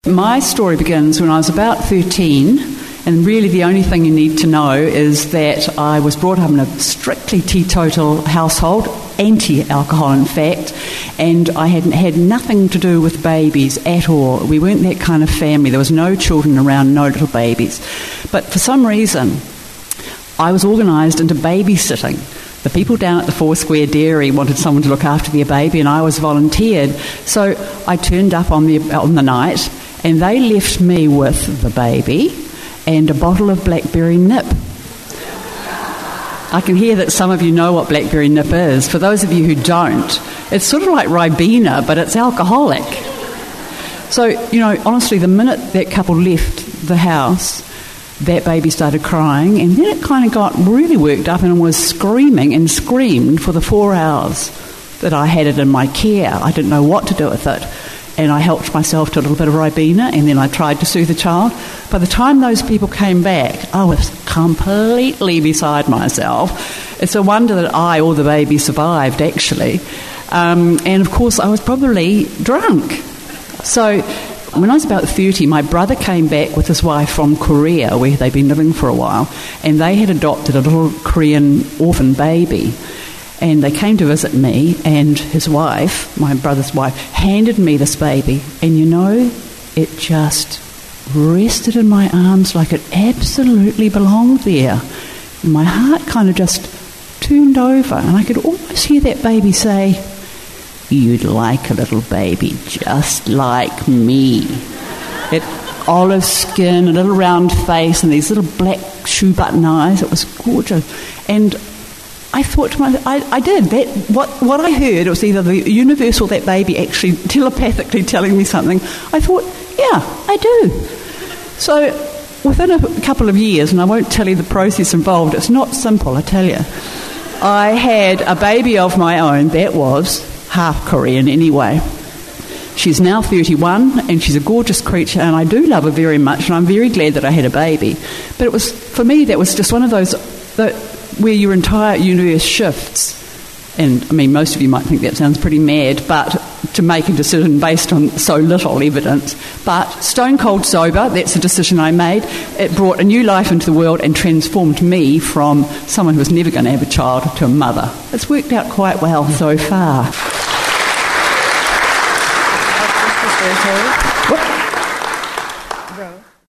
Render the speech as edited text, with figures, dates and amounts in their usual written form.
My story begins when I was about 13, and really the only thing you need to know is that I was brought up in a strictly teetotal household, anti-alcohol in fact, and I had nothing to do with babies at all. We weren't that kind of family. There was no children around, no little babies. But for some reason, I was organised into babysitting. The people down at the Foursquare Dairy wanted someone to look after their baby, and I was volunteered. So I turned up on the night, and they left me with the baby and a bottle of blackberry nip. I can hear that some of you know what blackberry nip is. For those of you who don't, it's sort of like Ribena, but it's alcoholic. So, honestly, the minute that couple left the house, that baby started crying, and then it kind of got really worked up and was screaming and screamed for the 4 hours that I had it in my care. I didn't know what to do with it. And I helped myself to a little bit of Ribena, and then I tried to soothe the child. By the time those people came back, I was completely beside myself. It's a wonder that I or the baby survived, actually. And, of course, I was probably drunk. So when I was about 30, my brother came back with his wife from Korea, where they'd been living for a while, and they had adopted a little Korean orphan baby. And they came to visit me, and his wife, my brother's wife, handed me this baby. And it just rested in my arms like it absolutely belonged there. And my heart kind of just turned over, and I could almost hear that baby say, "You'd like a little baby just like me." It olive skin, a little round face, and these little black shoe button eyes. It was gorgeous. And I thought to myself, I did. What I heard, it was either the universe or that baby actually telepathically telling me something. I thought, yeah, I do. So within a couple of years, and I won't tell you the process involved, it's not simple, I tell you, I had a baby of my own that was half Korean anyway. She's now 31, and she's a gorgeous creature, and I do love her very much, and I'm very glad that I had a baby. But for me, that was just one of those where your entire universe shifts. And, most of you might think that sounds pretty mad, but to make a decision based on so little evidence. But stone cold sober, that's the decision I made. It brought a new life into the world and transformed me from someone who was never going to have a child to a mother. It's worked out quite well so far.